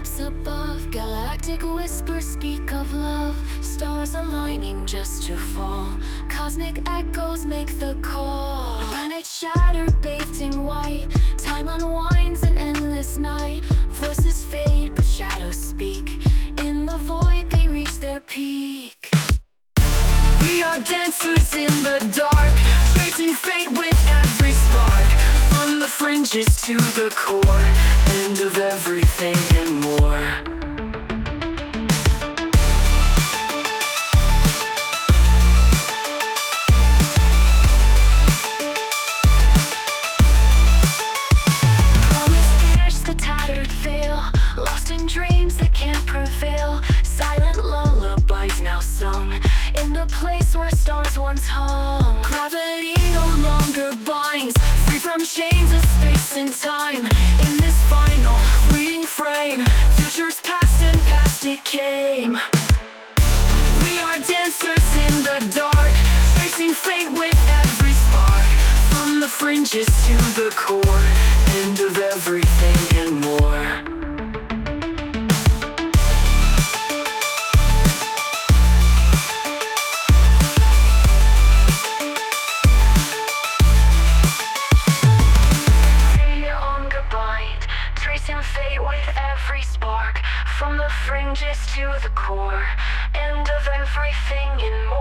gaps above, galactic whispers speak of love. Stars aligning just to fall, cosmic echoes make the call. Planets shattered, bathed in white, time unwinds an endless night. Voices fade but shadows speak, in the void they reach their peak. We are dancers in the dark, chasing fate with every spark. From the fringes to the core, end of everything and more. Promise pierce the tattered veil, lost in dreams that can't prevail. Silent lullabies now sung, in the place where stars once hung. Gravity no longer binds, free from chains of space and time. In this final, fleeting frame, futures past and past it came. We are dancers in the dark, facing fate with every spark. From the fringes to the core, end of everything and more. Tracing fate with every spark, from the fringes to the core, end of everything and more.